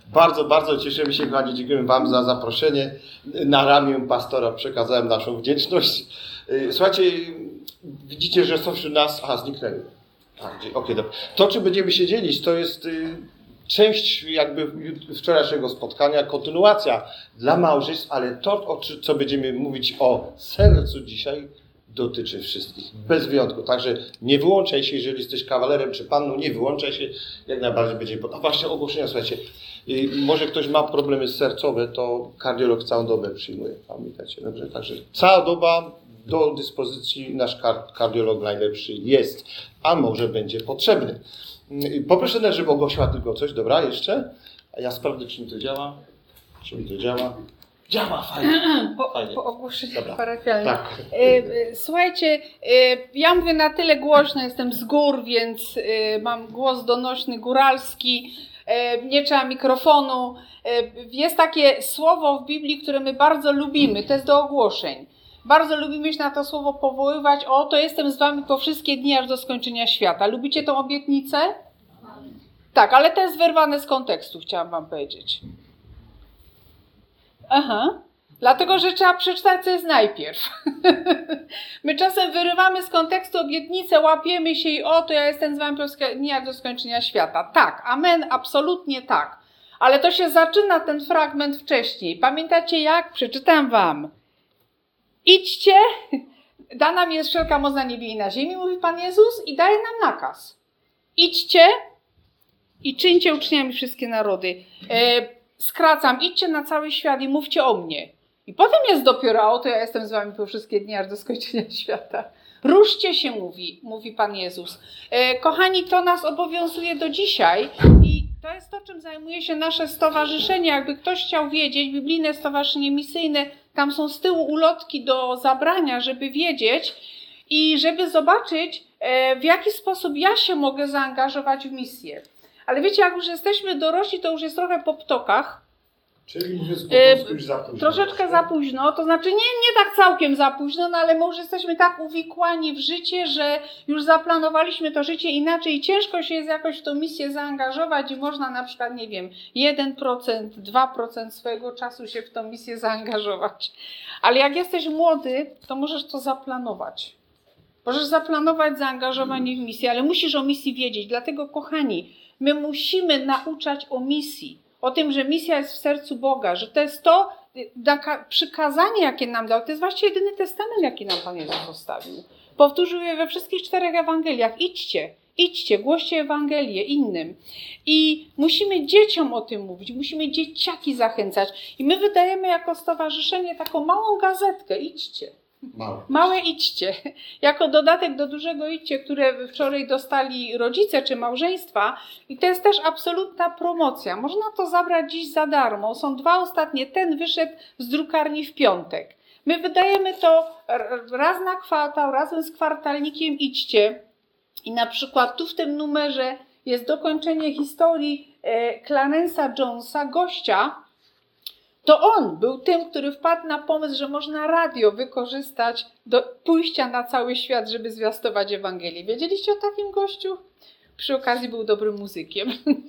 Bardzo, bardzo cieszymy się, kochani, dziękujemy Wam za zaproszenie. Na ramię pastora przekazałem naszą wdzięczność. Słuchajcie, widzicie, że są wśród nas... Aha, zniknęły. Okej, dobra. To, czym będziemy się dzielić, to jest część jakby wczorajszego spotkania, kontynuacja dla małżeństw, ale to, co będziemy mówić o sercu dzisiaj, dotyczy wszystkich, bez wyjątku. Także nie wyłączaj się, jeżeli jesteś kawalerem czy panną, nie wyłączaj się, jak najbardziej będziemy... A właśnie ogłoszenia, słuchajcie, może ktoś ma problemy sercowe, to kardiolog całą dobę przyjmuje, pamiętajcie, dobrze? Także cała doba do dyspozycji nasz kardiolog najlepszy jest, a może będzie potrzebny. Poproszę, żeby ogłosiła tylko coś, dobra, jeszcze? A ja sprawdzę, czy mi to działa. Czy mi to działa? Działa, fajnie. Po ogłoszeniu parafialnym. Tak. Słuchajcie, ja mówię na tyle głośno, jestem z gór, więc mam głos donośny, góralski, nie trzeba mikrofonu. Jest takie słowo w Biblii, które my bardzo lubimy, to jest do ogłoszeń. Bardzo lubimy się na to słowo powoływać. To jestem z wami po wszystkie dni, aż do skończenia świata. Lubicie tą obietnicę? Tak, ale to jest wyrwane z kontekstu, chciałam wam powiedzieć. Aha, dlatego, że trzeba przeczytać, co jest najpierw. My czasem wyrywamy z kontekstu obietnicę, łapiemy się i to ja jestem z wami po wszystkie dni, aż do skończenia świata. Tak, amen, absolutnie tak. Ale to się zaczyna ten fragment wcześniej. Pamiętacie jak? Przeczytam wam. Idźcie, dana mi jest wszelka moc na niebie i na ziemi, mówi Pan Jezus, i daje nam nakaz. Idźcie i czyńcie uczniami wszystkie narody. Skracam, idźcie na cały świat i mówcie o mnie. I potem jest dopiero, to ja jestem z wami po wszystkie dni, aż do skończenia świata. Ruszcie się, mówi Pan Jezus. Kochani, to nas obowiązuje do dzisiaj i to jest to, czym zajmuje się nasze stowarzyszenie. Jakby ktoś chciał wiedzieć, Biblijne Stowarzyszenie Misyjne, tam są z tyłu ulotki do zabrania, żeby wiedzieć i żeby zobaczyć, w jaki sposób ja się mogę zaangażować w misję. Ale wiecie, jak już jesteśmy dorośli, to już jest trochę po ptokach. Czyli mówiąc po polsku już za późno. Troszeczkę za późno, to znaczy nie tak całkiem za późno, no ale my już jesteśmy tak uwikłani w życie, że już zaplanowaliśmy to życie inaczej i ciężko się jest jakoś w tą misję zaangażować i można na przykład, nie wiem, 1%, 2% swojego czasu się w tą misję zaangażować. Ale jak jesteś młody, to możesz to zaplanować. Możesz zaplanować zaangażowanie w misję, ale musisz o misji wiedzieć. Dlatego, kochani, my musimy nauczać o misji. O tym, że misja jest w sercu Boga, że to jest to przykazanie, jakie nam dał. To jest właściwie jedyny testament, jaki nam Pan Jezus zostawił. Powtórzył je we wszystkich 4 Ewangeliach. Idźcie, głoście Ewangelię innym. I musimy dzieciom o tym mówić, musimy dzieciaki zachęcać. I my wydajemy jako stowarzyszenie taką małą gazetkę. Idźcie. Małe idźcie. Jako dodatek do dużego idźcie, które wczoraj dostali rodzice czy małżeństwa. I to jest też absolutna promocja. Można to zabrać dziś za darmo. Są 2 ostatnie. Ten wyszedł z drukarni w piątek. My wydajemy to raz na kwartał, razem z kwartalnikiem idźcie. I na przykład tu w tym numerze jest dokończenie historii Clarence'a Jonesa, gościa. To on był tym, który wpadł na pomysł, że można radio wykorzystać do pójścia na cały świat, żeby zwiastować Ewangelię. Wiedzieliście o takim gościu? Przy okazji był dobrym muzykiem.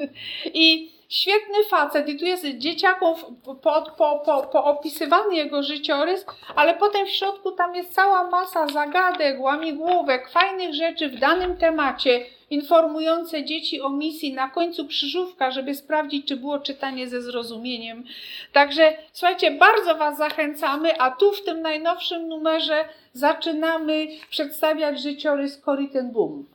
I świetny facet. I tu jest dzieciakom poopisywany jego życiorys, ale potem w środku tam jest cała masa zagadek, łamigłówek, fajnych rzeczy w danym temacie, informujące dzieci o misji, na końcu krzyżówka, żeby sprawdzić, czy było czytanie ze zrozumieniem. Także słuchajcie, bardzo was zachęcamy, a tu w tym najnowszym numerze zaczynamy przedstawiać życiorys Corrie ten Boom.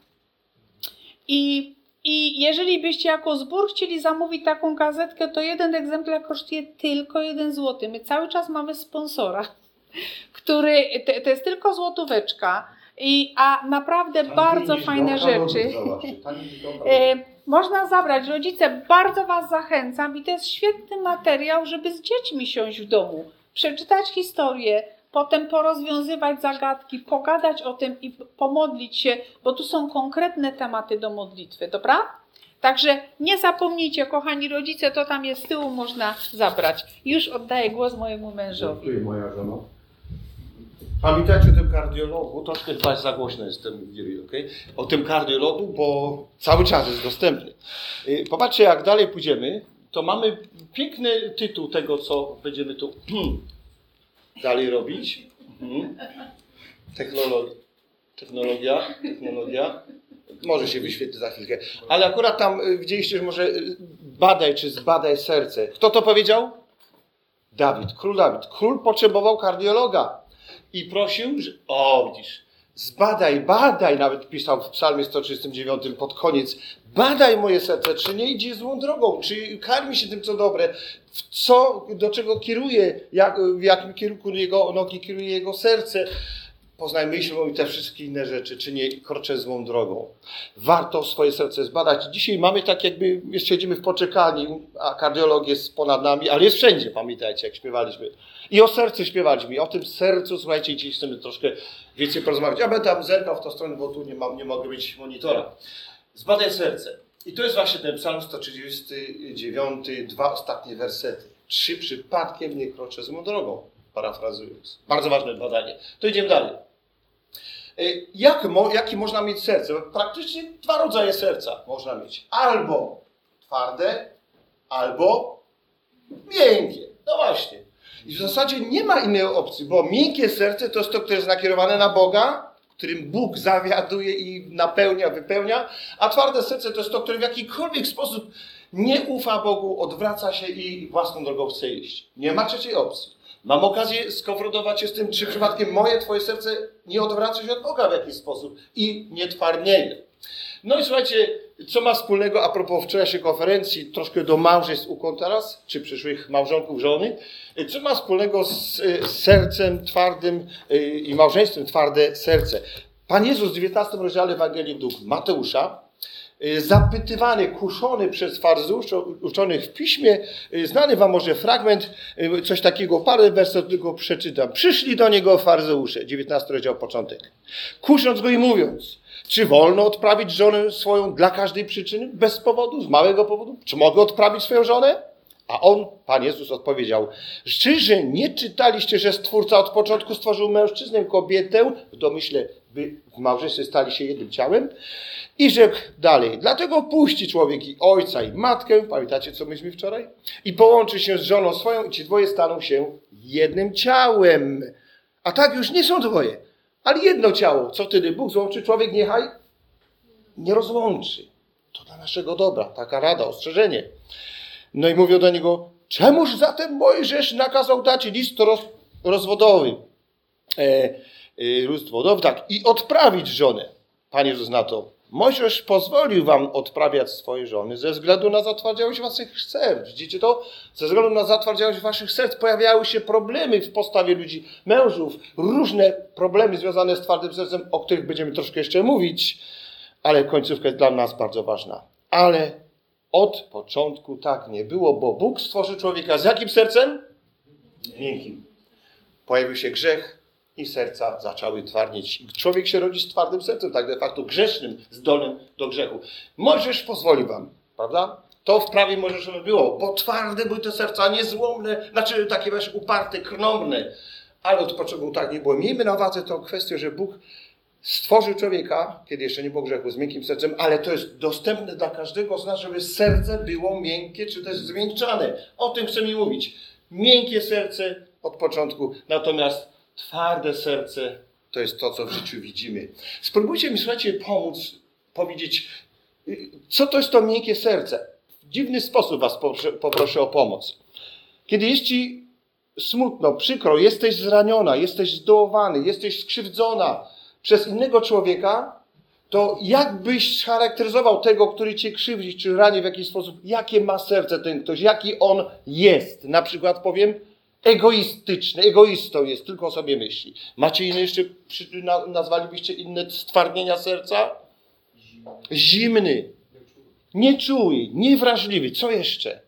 I jeżeli byście jako zbór chcieli zamówić taką gazetkę, to 1 egzemplarz kosztuje tylko 1 zł. My cały czas mamy sponsora, który, to jest tylko złotóweczka, a naprawdę bardzo fajne rzeczy. Można zabrać. Rodzice, bardzo was zachęcam i to jest świetny materiał, żeby z dziećmi siąść w domu, przeczytać historię, potem porozwiązywać zagadki, pogadać o tym i pomodlić się, bo tu są konkretne tematy do modlitwy, dobra? Także nie zapomnijcie, kochani rodzice, to tam jest z tyłu, można zabrać. Już oddaję głos mojemu mężowi. Dziękuję, moja żono. Pamiętajcie o tym kardiologu, troszkę chyba za głośno jestem w jury, okay? O tym kardiologu, bo cały czas jest dostępny. Popatrzcie, jak dalej pójdziemy, to mamy piękny tytuł tego, co będziemy tu dalej robić. Technologia. Może się wyświetli za chwilkę. Ale akurat tam widzieliście, że może badaj, czy zbadaj serce. Kto to powiedział? Król Dawid. Król potrzebował kardiologa i prosił, że widzisz, badaj, nawet pisał w psalmie 139 pod koniec, badaj moje serce, czy nie idzie złą drogą, czy karmi się tym, co dobre, do czego kieruje, w jakim kierunku jego nogi kieruje jego serce. Poznaj myślą i te wszystkie inne rzeczy, czy nie kroczę złą drogą. Warto swoje serce zbadać. Dzisiaj mamy tak jakby, siedzimy w poczekalni, a kardiolog jest ponad nami, ale jest wszędzie, pamiętajcie, jak śpiewaliśmy. I o sercu śpiewaliśmy, i o tym sercu, słuchajcie, dzisiaj chcemy troszkę więcej porozmawiać. Ja będę tam zerkał w tą stronę, bo tu nie mogę mieć monitora. Zbadaj serce. I to jest właśnie ten psalm 139, 2 ostatnie wersety. 3 przypadkiem nie kroczę złą drogą, parafrazując. Bardzo ważne badanie. To idziemy dalej. Jakie można mieć serce? Praktycznie 2 rodzaje serca można mieć. Albo twarde, albo miękkie. No właśnie. I w zasadzie nie ma innej opcji, bo miękkie serce to jest to, które jest nakierowane na Boga, którym Bóg zawiaduje i napełnia, wypełnia, a twarde serce to jest to, które w jakikolwiek sposób nie ufa Bogu, odwraca się i własną drogą chce iść. Nie ma trzeciej opcji. Mam okazję skonfrontować się z tym, czy przypadkiem twoje serce nie odwraca się od Boga w jakiś sposób i nie twardnieje. No i słuchajcie, co ma wspólnego, a propos wczorajszej konferencji, troszkę do małżeństw ukłon teraz, czy przyszłych małżonków, żony, co ma wspólnego z sercem twardym i małżeństwem twarde serce? Pan Jezus w 19 rozdziale Ewangelii według Mateusza, zapytywany, kuszony przez faryzeuszów uczonych w piśmie, znany wam może fragment, coś takiego, parę wersetów tylko przeczytam. Przyszli do niego faryzeusze, 19 rozdział, początek. Kusząc go i mówiąc, czy wolno odprawić żonę swoją dla każdej przyczyny, bez powodu, z małego powodu? Czy mogę odprawić swoją żonę? A on, Pan Jezus, odpowiedział, czy nie czytaliście, że Stwórca od początku stworzył mężczyznę i kobietę, w domyśle by w małżeństwie stali się jednym ciałem? I rzekł dalej, dlatego puści człowiek i ojca i matkę, pamiętacie co myśmy wczoraj? I połączy się z żoną swoją i ci dwoje staną się jednym ciałem. A tak już nie są dwoje, ale jedno ciało. Co wtedy Bóg złączy, człowiek niechaj nie rozłączy. To dla naszego dobra, taka rada, ostrzeżenie. No i mówią do niego, czemuż zatem Mojżesz nakazał dać list rozwodowy? Tak, i odprawić żonę. Pan Jezus na to, Mojżesz pozwolił wam odprawiać swoje żony ze względu na zatwardziałość waszych serc. Widzicie to? Ze względu na zatwardziałość waszych serc pojawiały się problemy w postawie ludzi, mężów, różne problemy związane z twardym sercem, o których będziemy troszkę jeszcze mówić, ale końcówka jest dla nas bardzo ważna. Ale od początku tak nie było, bo Bóg stworzył człowieka z jakim sercem? Miękkim. Pojawił się grzech i serca zaczęły twardnieć. Człowiek się rodzi z twardym sercem, tak de facto grzesznym, zdolnym do grzechu. Mojżesz pozwoli wam, prawda? To w prawie Mojżeszowym było, bo twarde były te serca, niezłomne, znaczy takie właśnie uparte, krnąbrne. Ale od początku tak nie było. Miejmy na uwadze tą kwestię, że Bóg stworzył człowieka, kiedy jeszcze nie było grzechu, z miękkim sercem, ale to jest dostępne dla każdego z nas, żeby serce było miękkie, czy też zmiękczane. O tym chcemy mówić. Miękkie serce od początku, natomiast twarde serce to jest to, co w życiu widzimy. Spróbujcie mi, słuchajcie, pomóc, powiedzieć, co to jest to miękkie serce. W dziwny sposób was poproszę o pomoc. Kiedy jest ci smutno, przykro, jesteś zraniona, jesteś zdołowany, jesteś skrzywdzona przez innego człowieka, to jak byś scharakteryzował tego, który cię krzywdzi, czy rani w jakiś sposób, jakie ma serce ten ktoś, jaki on jest. Na przykład powiem, egoistyczny, egoistą jest, tylko o sobie myśli. Macie inne jeszcze, nazwalibyście inne stwardnienia serca? Zimny, nieczuły, niewrażliwy. Co jeszcze?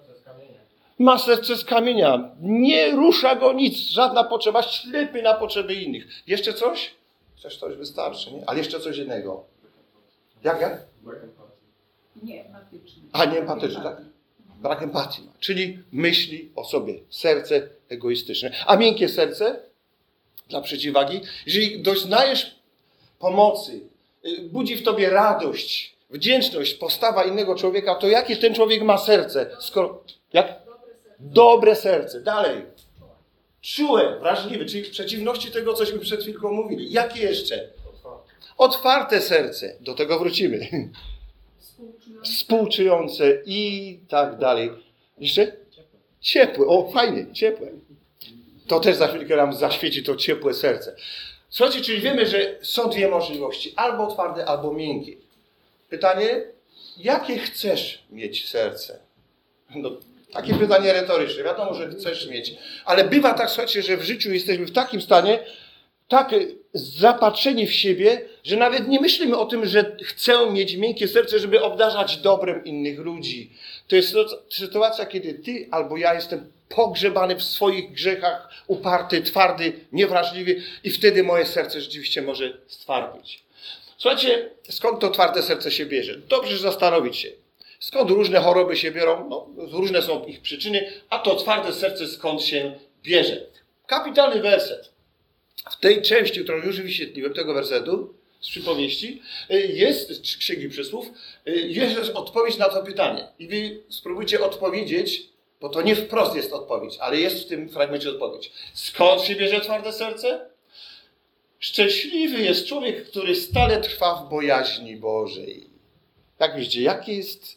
Ma serce z kamienia. Nie rusza go nic, żadna potrzeba, ślepy na potrzeby innych. Jeszcze coś? Coś wystarczy, nie? Ale jeszcze coś innego. Jak? Nie empatyczny. Nie empatyczny, tak. Brak empatii ma. Czyli myśli o sobie. Serce egoistyczne. A miękkie serce, dla przeciwwagi, jeżeli doznajesz pomocy, budzi w tobie radość, Wdzięczność, postawa innego człowieka, to jakie ten człowiek ma serce? Jak? Dobre serce. Dalej. Czułe, wrażliwe, czyli w przeciwności tego, cośmy przed chwilką mówili. Jakie jeszcze? Otwarte serce. Do tego wrócimy. Współczujące i tak dalej. Jeszcze? Ciepłe. O, fajnie, ciepłe. To też za chwilkę nam zaświeci to ciepłe serce. Słuchajcie, czyli wiemy, że są dwie możliwości. Albo twarde, albo miękkie. Pytanie, jakie chcesz mieć serce? No, takie pytanie retoryczne. Wiadomo, że chcesz mieć. Ale bywa tak, słuchajcie, że w życiu jesteśmy w takim stanie, tak zapatrzeni w siebie, że nawet nie myślimy o tym, że chcę mieć miękkie serce, żeby obdarzać dobrem innych ludzi. To jest sytuacja, kiedy ty albo ja jestem pogrzebany w swoich grzechach, uparty, twardy, niewrażliwy i wtedy moje serce rzeczywiście może stwardnieć. Słuchajcie, skąd to twarde serce się bierze? Dobrze zastanowić się. Skąd różne choroby się biorą? No, różne są ich przyczyny, a to twarde serce skąd się bierze? Kapitalny werset. W tej części, którą już wyświetliłem, tego wersetu z przypowieści, jest, z Księgi Przysłów, jest odpowiedź na to pytanie. I wy spróbujcie odpowiedzieć, bo to nie wprost jest odpowiedź, ale jest w tym fragmencie odpowiedź. Skąd się bierze twarde serce? Szczęśliwy jest człowiek, który stale trwa w bojaźni Bożej. Jak widzicie, jakie jest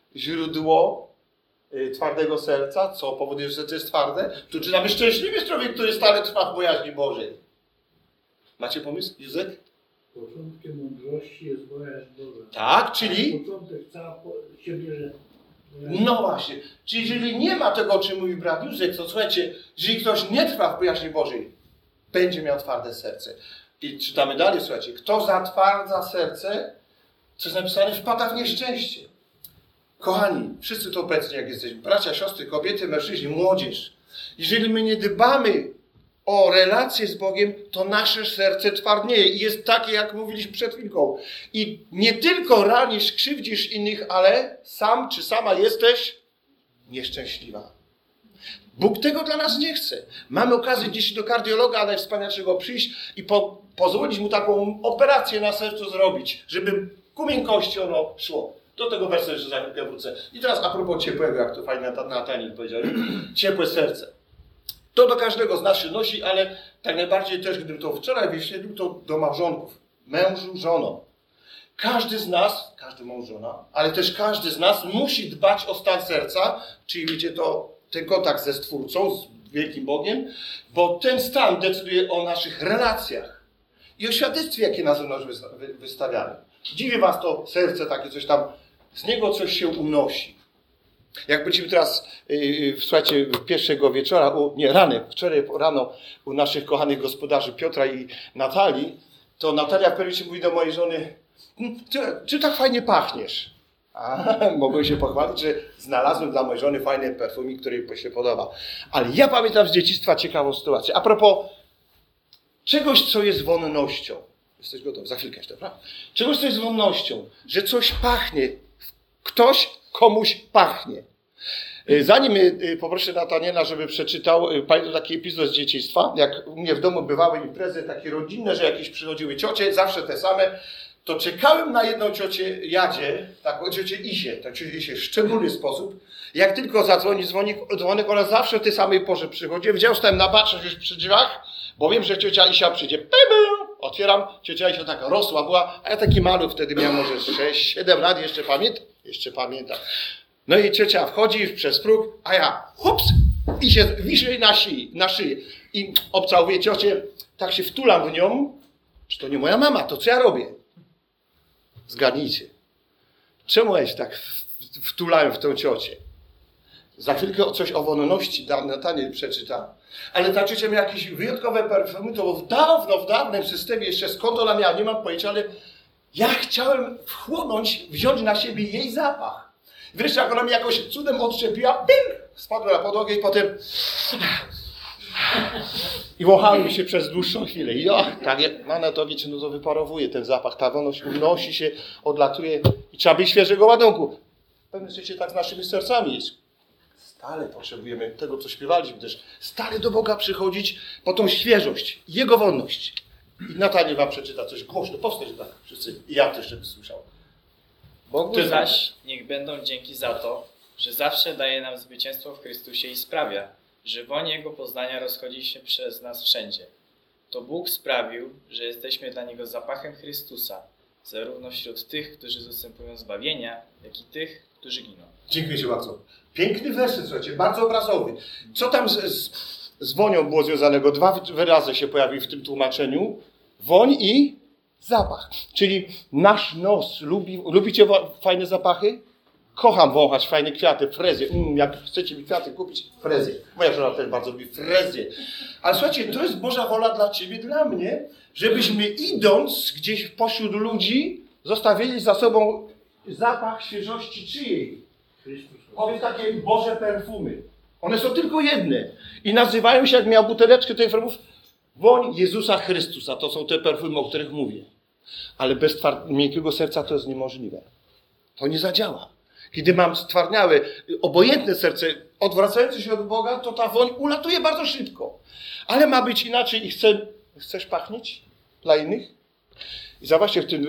źródło twardego serca? Co powoduje, że serce jest twarde? Tu czytamy, szczęśliwy jest człowiek, który stale trwa w bojaźni Bożej. Macie pomysł, Józef? Początkiem mądrości jest bojaźń Boża. Tak, czyli? Początek się bierze. No właśnie. Czyli jeżeli nie ma tego, o czym mówi brat Józef, to słuchajcie, jeżeli ktoś nie trwa w bojaźni Bożej, będzie miał twarde serce. I czytamy dalej, słuchajcie. Kto zatwardza serce, co jest napisane, wpada w nieszczęście. Kochani, wszyscy to obecni, jak jesteśmy, bracia, siostry, kobiety, mężczyźni, młodzież. Jeżeli my nie dbamy o relacje z Bogiem, to nasze serce twardnieje i jest takie, jak mówiliśmy przed chwilką. I nie tylko ranisz, krzywdzisz innych, ale sam czy sama jesteś nieszczęśliwa. Bóg tego dla nas nie chce. Mamy okazję dziś do kardiologa najwspanialszego przyjść i pozwolić mu taką operację na sercu zrobić, żeby ku miękkości ono szło. Do tego wersu jeszcze za chwilkę wrócę. I teraz a propos ciepłego, jak to fajnie Nataniel powiedział, ciepłe serce. To do każdego z nas się nosi, ale tak najbardziej też, gdybym to wczoraj wyświetlił, to do małżonków. Mężu, żono. Każdy z nas, każdy mąż, żona, ale też każdy z nas musi dbać o stan serca, czyli wiecie to, ten kontakt ze Stwórcą, z wielkim Bogiem, bo ten stan decyduje o naszych relacjach i o świadectwie, jakie na zewnątrz wystawiamy. Dziwi was to serce takie, coś tam, z niego coś się unosi. Jak byliśmy teraz, słuchajcie, pierwszego wieczora, wczoraj rano u naszych kochanych gospodarzy Piotra i Natalii, to Natalia w pewnym momencie mówi do mojej żony, czy tak fajnie pachniesz? A mogłem się pochwalić, że znalazłem dla mojej żony fajny perfumik, który jej się podoba. Ale ja pamiętam z dzieciństwa ciekawą sytuację. A propos czegoś, co jest wonnością. Jesteś gotowy? Za chwilkę jeszcze, prawda? Czegoś, co jest wonnością. Że coś pachnie. Ktoś komuś pachnie. Zanim poproszę Nataniela, żeby przeczytał, pamiętam taki epizod z dzieciństwa, jak u mnie w domu bywały imprezy takie rodzinne, że jakieś przychodziły ciocie, zawsze te same, to czekałem na jedną ciocię Jadzie, taką ciocię Isię, tę ciocię Isię w szczególny sposób. Jak tylko zadzwoni dzwonek, ona zawsze w tej samej porze przychodzi. Widziałem, stałem na baczność już przy drzwiach, bo wiem, że ciocia Isia przyjdzie. Otwieram, ciocia Isia taka rosła była, a ja taki maluch wtedy miałem może 6-7 lat, jeszcze pamiętam. No i ciocia wchodzi przez próg, a ja hops i się wiszę na szyi. I obcałuję ciocię, tak się wtulam w nią, że to nie moja mama, to co ja robię? Zgadnijcie. Czemu ja się tak wtulałem w tę ciocię? Za chwilkę coś o wonności Nataniel przeczyta. Ale ta ciocia miała jakieś wyjątkowe perfumy, to w dawnym systemie jeszcze skąd ona miała, nie mam pojęcia, ale ja chciałem wchłonąć, wziąć na siebie jej zapach. Wreszcie jak ona mi jakoś cudem odczepiła, ping, spadła na podłogę i potem i wąchały mi się przez dłuższą chwilę. I tak, no to wiecie, no to wyparowuje ten zapach, ta wolność unosi się, odlatuje i trzeba być świeżego ładunku. W pewnym sensie tak z naszymi sercami jest. Stale potrzebujemy tego, co śpiewaliśmy też, stale do Boga przychodzić po tą świeżość, Jego wolność. I Nataniel wam przeczyta coś głośno, powstać tak wszyscy, i ja też, żeby słyszał. Bogu Ty zaś niech będą dzięki za to, że zawsze daje nam zwycięstwo w Chrystusie i sprawia, że woń Jego poznania rozchodzi się przez nas wszędzie. To Bóg sprawił, że jesteśmy dla Niego zapachem Chrystusa, zarówno wśród tych, którzy dostępują zbawienia, jak i tych, którzy giną. Dziękuję Ci bardzo. Piękny werset, słuchajcie, bardzo obrazowy. Co tam z wonią było związanego? Dwa wyrazy się pojawiły w tym tłumaczeniu. Woń i zapach. Czyli nasz nos lubicie fajne zapachy? Kocham wąchać fajne kwiaty, frezje. Jak chcecie mi kwiaty kupić, frezje. Moja żona też bardzo lubi frezje. Ale słuchajcie, to jest Boża wola dla Ciebie, dla mnie, żebyśmy idąc gdzieś pośród ludzi, zostawili za sobą zapach świeżości czyjej? Powiem takie Boże perfumy. One są tylko jedne. I nazywają się, jak miał buteleczkę tych perfumów, woń Jezusa Chrystusa. To są te perfumy, o których mówię. Ale bez miękkiego serca to jest niemożliwe. To nie zadziała. Kiedy mam stwarniałe, obojętne serce, odwracające się od Boga, to ta woń ulatuje bardzo szybko. Ale ma być inaczej i chcesz pachnieć dla innych? I zobaczcie, w tym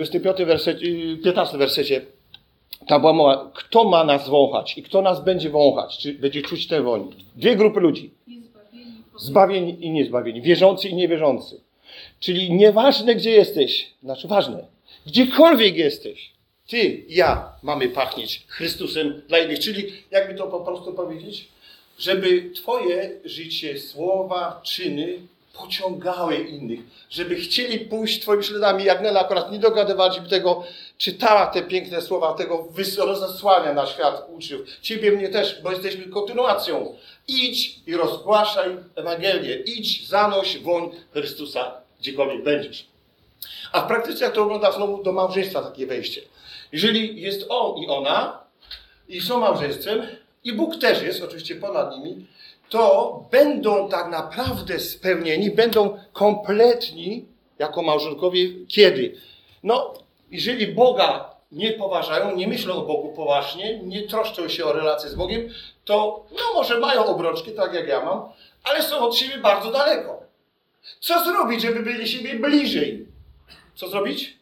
15 wersecie, tam była mowa, kto ma nas wąchać i kto nas będzie wąchać, czy będzie czuć tę woń. Dwie grupy ludzi. Zbawieni i niezbawieni, wierzący i niewierzący. Czyli nieważne, gdzie jesteś, znaczy ważne, gdziekolwiek jesteś, ty i ja mamy pachnieć Chrystusem dla innych. Czyli, jakby to po prostu powiedzieć, żeby twoje życie, słowa, czyny pociągały innych. Żeby chcieli pójść twoimi śladami. Jak Nela akurat nie dogadywała, żeby tego czytała te piękne słowa, tego rozesłania na świat uczniów. Ciebie, mnie też, bo jesteśmy kontynuacją. Idź i rozgłaszaj Ewangelię. Idź, zanoś woń Chrystusa, gdziekolwiek będziesz. A w praktyce jak to wygląda znowu do małżeństwa takie wejście. Jeżeli jest on i ona i są małżeństwem i Bóg też jest oczywiście ponad nimi, to będą tak naprawdę spełnieni, będą kompletni jako małżonkowie kiedy? No, jeżeli Boga nie poważają, nie myślą o Bogu poważnie, nie troszczą się o relacje z Bogiem, to no może mają obrączki, tak jak ja mam, ale są od siebie bardzo daleko. Co zrobić, żeby byli siebie bliżej? Co zrobić?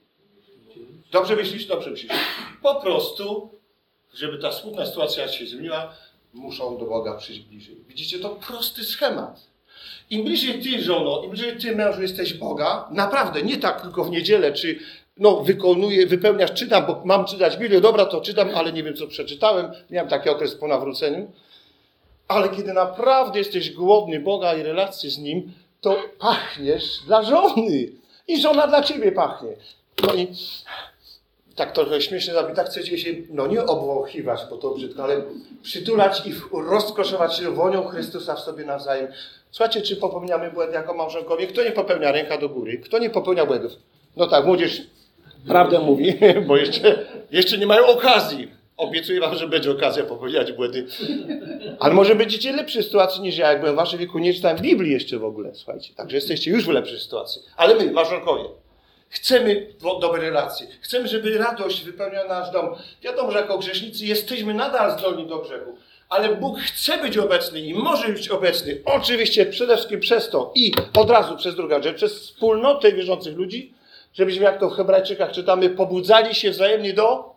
Dobrze myślisz? Dobrze myślisz. Po prostu, żeby ta smutna sytuacja się zmieniła, muszą do Boga przyjść bliżej. Widzicie, to prosty schemat. Im bliżej ty, żono, im bliżej ty, mężu, jesteś Boga, naprawdę, nie tak tylko w niedzielę, czy wypełniasz, czytam, bo mam czytać Biblię, dobra, to czytam, ale nie wiem, co przeczytałem. Miałem taki okres po nawróceniu. Ale kiedy naprawdę jesteś głodny Boga i relacji z Nim, to pachniesz dla żony. I żona dla ciebie pachnie. No i tak trochę śmiesznie zrobić, tak chcecie się, no nie obwąchiwać, bo to brzydko, ale przytulać i rozkoszować się wonią Chrystusa w sobie nawzajem. Słuchajcie, czy popełniamy błędy jako małżonkowie? Kto nie popełnia, ręka do góry? Kto nie popełnia błędów? No tak, młodzież prawdę mówi, bo jeszcze nie mają okazji. Obiecuję wam, że będzie okazja popełniać błędy. Ale może będziecie w lepszej sytuacji niż ja. Jak byłem w waszym wieku, nie czytałem Biblii jeszcze w ogóle, słuchajcie. Także jesteście już w lepszej sytuacji. Ale my, małżonkowie, chcemy dobre relacje. Chcemy, żeby radość wypełniała nasz dom. Wiadomo, że jako grzesznicy jesteśmy nadal zdolni do grzechu. Ale Bóg chce być obecny i może być obecny. Oczywiście przede wszystkim przez to i od razu przez drugą rzecz, przez wspólnotę wierzących ludzi, żebyśmy, jak to w Hebrajczykach czytamy, pobudzali się wzajemnie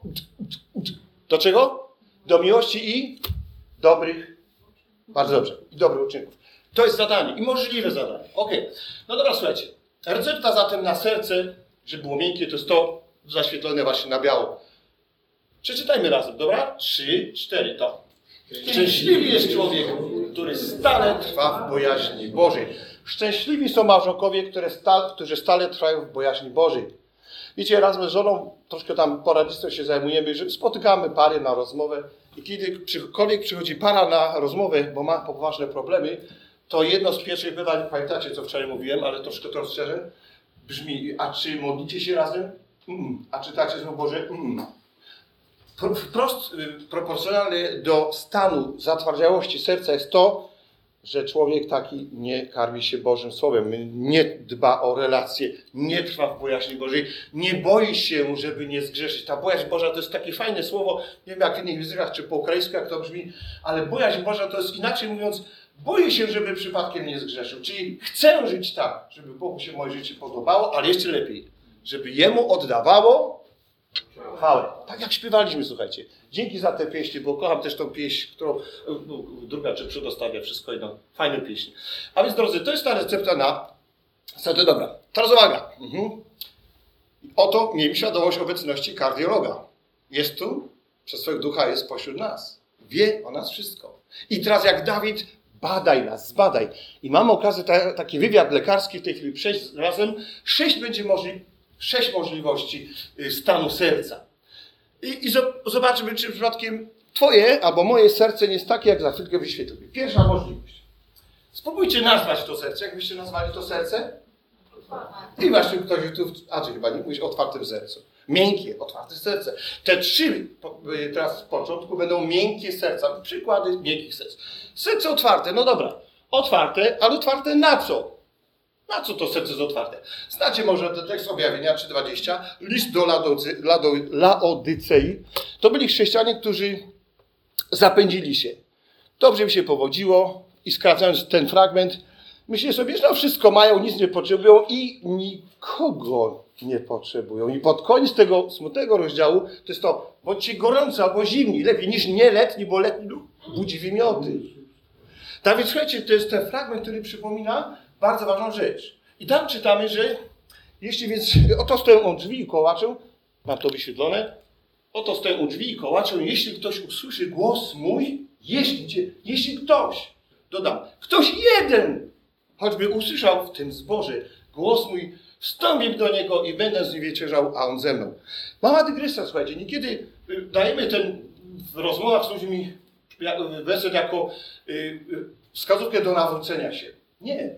do czego? Do miłości i dobrych, bardzo dobrze, i dobrych uczynków. To jest zadanie i możliwe zadanie. Okej. No dobra, słuchajcie. Recepta zatem na serce, żeby było miękkie, to jest to zaświetlone właśnie na biało. Przeczytajmy razem, dobra? 3, 4, to. Szczęśliwy jest człowiek, który stale trwa w bojaźni Bożej. Szczęśliwi są małżonkowie, którzy stale trwają w bojaźni Bożej. Wiecie, razem z żoną troszkę tam poradnictwem się zajmujemy, że spotykamy pary na rozmowę i kiedykolwiek przychodzi para na rozmowę, bo ma poważne problemy, to jedno z pierwszych pytań, pamiętacie, co wczoraj mówiłem, ale troszkę to rozszerzę, brzmi, a czy modlicie się razem? A czytacie Słowo Boże? Wprost proporcjonalnie do stanu zatwardziałości serca jest to, że człowiek taki nie karmi się Bożym Słowem, nie dba o relacje, nie trwa w bojaźni Bożej, nie boi się, żeby nie zgrzeszyć. Ta bojaźń Boża to jest takie fajne słowo, nie wiem jak w innych językach, czy po ukraińsku jak to brzmi, ale bojaźń Boża to jest inaczej mówiąc, boję się, żeby przypadkiem nie zgrzeszył. Czyli chcę żyć tak, żeby Bogu się moje życie podobało, ale jeszcze lepiej, żeby Jemu oddawało Chwałę. Tak jak śpiewaliśmy, słuchajcie. Dzięki za tę pieśń, bo kocham też tą pieśń, którą druga czy przedostawia, wszystko jedno. Fajne pieśń. A więc, drodzy, to jest ta recepta na serce dobra. Teraz uwaga. Oto miejmy świadomość obecności kardiologa. Jest tu, przez swojego ducha jest pośród nas. Wie o nas wszystko. I teraz jak Dawid, badaj nas, zbadaj. I mamy okazję, taki wywiad lekarski w tej chwili przejść razem. 6 możliwości stanu serca. I zobaczymy, czy przypadkiem twoje albo moje serce nie jest takie, jak za chwilkę wyświetlę. Pierwsza możliwość. Spróbujcie nazwać to serce. Jak byście nazwali to serce? I właśnie ktoś tu, chyba nie mówisz o otwartym sercu. Miękkie, otwarte serce. Te 3 teraz w początku będą miękkie serca. Przykłady miękkich serc. Serce otwarte, no dobra. Otwarte, ale otwarte na co? Na co to serce jest otwarte? Znacie może ten tekst Objawienia 3:20, list do Laodycei. To byli chrześcijanie, którzy zapędzili się. Dobrze im się powodziło i skracając ten fragment, myślę sobie, że wszystko mają, nic nie potrzebują i nikogo nie potrzebują. I pod koniec tego smutnego rozdziału to jest to, bądźcie gorący albo zimni, lepiej niż nieletni, bo letni budzi wymioty. Tak więc słuchajcie, to jest ten fragment, który przypomina bardzo ważną rzecz. I tam czytamy, że jeśli więc, oto stoję u drzwi i kołaczę, mam to wyświetlone, oto stoję u drzwi i kołaczę, jeśli ktoś usłyszy głos mój, jeśli ktoś, dodam, ktoś jeden, choćby usłyszał w tym zborze głos mój, wstąpię do niego i będę z nim wieczerzał, a on ze mną. Mała dygresja, słuchajcie, niekiedy dajemy ten w rozmowach z ludźmi werset jako wskazówkę do nawrócenia się. Nie.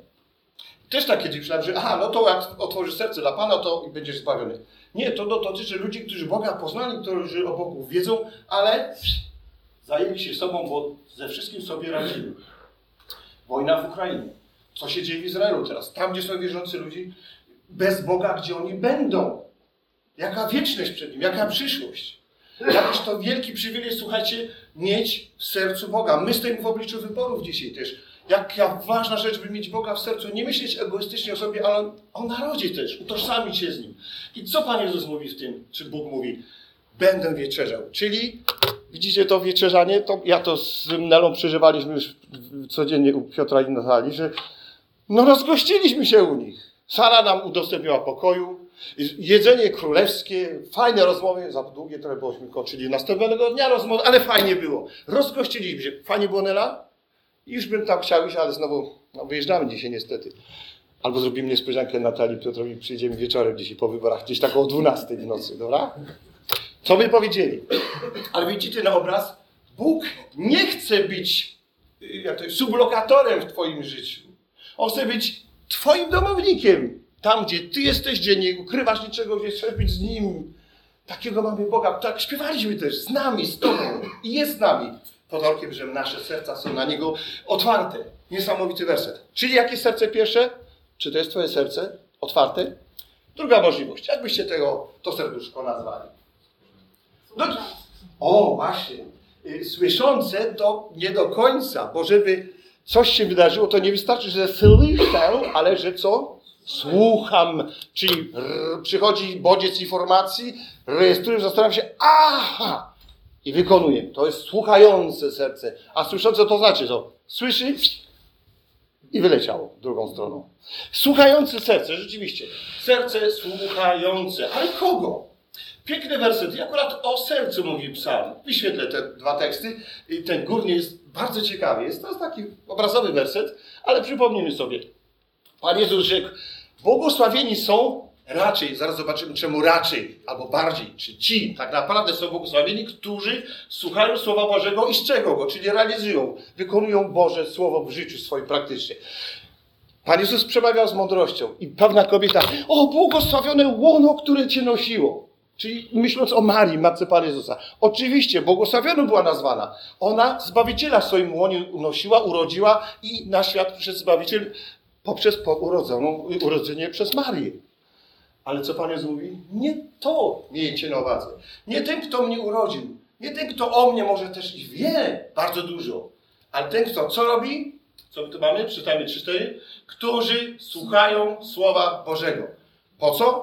Też tak kiedyś myślałem, że no to jak otworzysz serce dla Pana, to będziesz zbawiony. Nie, to dotyczy ludzi, którzy Boga poznali, którzy o Bogu wiedzą, ale zajęli się sobą, bo ze wszystkim sobie radzili. Wojna w Ukrainie. Co się dzieje w Izraelu teraz? Tam, gdzie są wierzący ludzie, bez Boga, gdzie oni będą? Jaka wieczność przed Nim? Jaka przyszłość? Jakiś to wielki przywilej, słuchajcie, mieć w sercu Boga. My stoimy w obliczu wyborów dzisiaj też. Jaka ważna rzecz, by mieć Boga w sercu. Nie myśleć egoistycznie o sobie, ale o narodzie też. Utożsamić się z Nim. I co Pan Jezus mówi w tym? Czy Bóg mówi? Będę wieczerzał. Czyli, widzicie to wieczerzanie? To ja to z Nelą przeżywaliśmy już codziennie u Piotra i Natalii, że rozgościliśmy się u nich. Sara nam udostępniła pokoju, jedzenie królewskie, fajne rozmowy, za długie trochę bośmy kończyli następnego dnia rozmowy, ale fajnie było. Rozgościliśmy się. Fajnie było, Nela? I już bym tam chciał iść, ale znowu wyjeżdżamy dzisiaj niestety. Albo zrobimy niespodziankę Natalii Piotrowi, przyjdziemy wieczorem dzisiaj po wyborach, gdzieś tak o 12 w nocy, dobra? Co by powiedzieli? Ale widzicie na obraz, Bóg nie chce być sublokatorem w twoim życiu. On chce być twoim domownikiem. Tam, gdzie ty jesteś, gdzie nie ukrywasz niczego, gdzie chcesz być z Nim. Takiego mamy Boga. Tak śpiewaliśmy też, z nami, z Tobą. I jest z nami. Pod warunkiem, że nasze serca są na Niego otwarte. Niesamowity werset. Czyli jakie serce pierwsze? Czy to jest twoje serce? Otwarte? Druga możliwość. Jak byście to serduszko nazwali? Właśnie. Słyszące to nie do końca, bo żeby coś się wydarzyło, to nie wystarczy, że słyszę, ale że co? Słucham. Czyli przychodzi bodziec informacji, rejestruję, zastanawiam się, i wykonuję. To jest słuchające serce. A słyszące to znaczy co? Słyszy i wyleciało drugą stroną. Słuchające serce, rzeczywiście. Serce słuchające. Ale kogo? Piękny werset. I akurat o sercu mówi psalm. Wyświetlę te 2 teksty. Ten górny jest bardzo ciekawy. Jest to taki obrazowy werset, ale przypomnijmy sobie. Pan Jezus rzekł, błogosławieni są raczej, zaraz zobaczymy czemu raczej, albo bardziej, czy ci tak naprawdę są błogosławieni, którzy słuchają Słowa Bożego i strzegą go, czyli realizują, wykonują Boże Słowo w życiu swoim praktycznie. Pan Jezus przemawiał z mądrością i pewna kobieta, błogosławione łono, które Cię nosiło. Czyli myśląc o Marii, matce Pana Jezusa. Oczywiście, błogosławioną była nazwana. Ona Zbawiciela w swoim łonie unosiła, urodziła i na świat przyszedł Zbawiciel poprzez urodzenie przez Marię. Ale co Pan Jezus mówi? Nie to miejcie na uwadze. Nie ten, kto mnie urodził. Nie ten, kto o mnie może też i wie bardzo dużo. Ale ten, kto co robi? Co my tu mamy? Czytajmy 3-4. Którzy słuchają Słowa Bożego. Po co?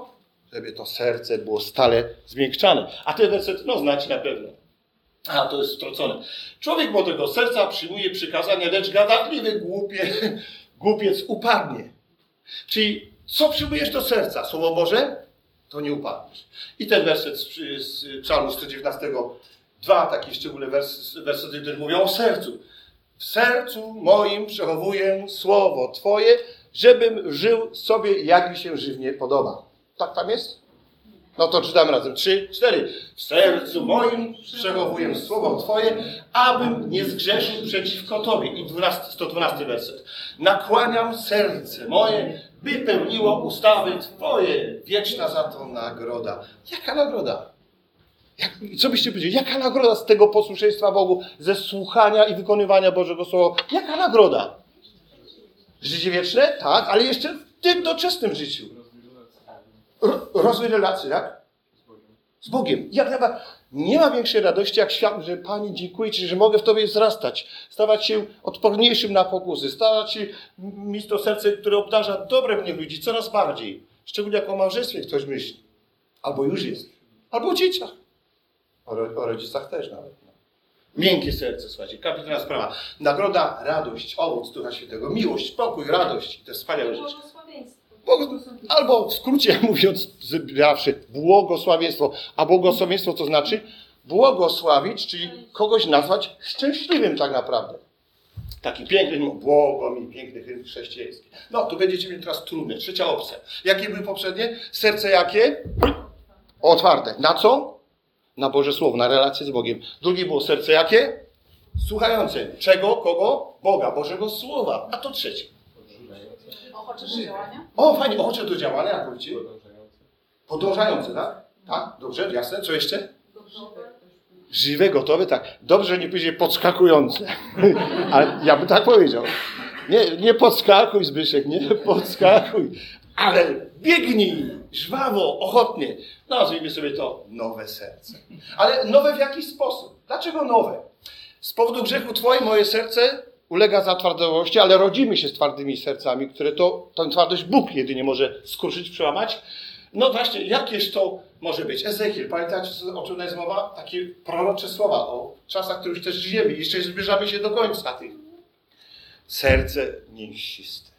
żeby to serce było stale zmiękczane. A ten werset, no znacie na pewno. A, to jest strocone. Człowiek młodego serca przyjmuje przykazania, lecz gadatliwy głupiec upadnie. Czyli co przyjmujesz do serca? Słowo Boże? To nie upadniesz. I ten werset z Psalmu 119, dwa takie szczególne wersety, które mówią o sercu. W sercu moim przechowuję słowo Twoje, żebym żył sobie, jak mi się żywnie podoba. Tak tam jest? No to czytamy razem. 3, 4. W sercu moim przechowuję słowo Twoje, abym nie zgrzeszył przeciwko Tobie. I 112 werset. Nakłaniam serce moje, by pełniło ustawy Twoje. Wieczna za to nagroda. Jaka nagroda? Co byście powiedzieli? Jaka nagroda z tego posłuszeństwa Bogu, ze słuchania i wykonywania Bożego Słowa? Jaka nagroda? Życie wieczne? Tak, ale jeszcze w tym doczesnym życiu. Rozwój relacji, tak? Z Bogiem. Jak najbardziej. Nie ma większej radości jak świat, że Panie, dziękuję Ci, że mogę w Tobie wzrastać, stawać się odporniejszym na pokusy, stawać się mieć to serce, które obdarza dobrem mnie ludzi coraz bardziej. Szczególnie jak o małżeństwie ktoś myśli. Albo już jest. Albo o dzieciach. O rodzicach też nawet. Miękkie serce, słuchajcie, kapitalna sprawa. Nagroda, radość, owoc Ducha Świętego, miłość, spokój, radość. To jest wspaniałe rzeczy. Albo w skrócie mówiąc, zawsze błogosławieństwo. A błogosławieństwo to znaczy błogosławić, czyli kogoś nazwać szczęśliwym tak naprawdę. Taki piękny, błogomi, piękny hymn chrześcijański. No, tu będziecie mieli teraz trudne. Trzecia opcja. Jakie były poprzednie? Serce jakie? Otwarte. Na co? Na Boże Słowo, na relację z Bogiem. Drugie było serce jakie? Słuchające. Czego? Kogo? Boga, Bożego Słowa. A to trzecie. Ochocze do działania? O, fajnie, ochocze do działania, jak mówicie? Podążające, tak? Tak, dobrze, jasne. Co jeszcze? Żywe, gotowe, tak. Dobrze, nie powiedzieć podskakujące. Ale ja bym tak powiedział. Nie podskakuj, Zbyszek, nie podskakuj. Ale biegnij, żwawo, ochotnie. Nazwijmy sobie to nowe serce. Ale nowe w jaki sposób? Dlaczego nowe? Z powodu grzechu Twoje moje serce ulega zatwardałości, ale rodzimy się z twardymi sercami, które tę twardość Bóg jedynie może skruszyć, przełamać. No właśnie, jakież to może być? Ezechiel, pamiętacie, o czym jest mowa? Takie prorocze słowa o czasach, w których też żyjemy. Jeszcze zbliżamy się do końca tych. Serce mięsiste.